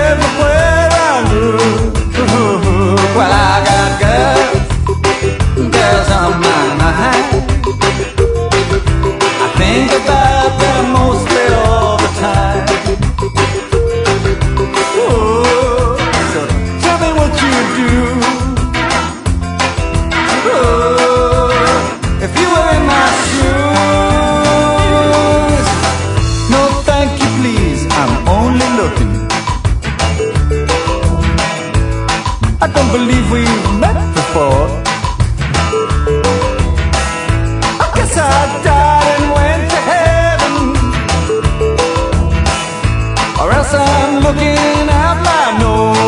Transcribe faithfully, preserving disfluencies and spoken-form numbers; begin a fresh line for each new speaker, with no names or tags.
everywhere I look. Well, I got girls, girls on my mind. I think about them mostly all the time. Oh, so tell me what you do. Oh, if you were in my shoes. No, thank you, please, I'm only looking. I don't believe we've met before. I guess I died and went to heaven, or else I'm looking out my nose.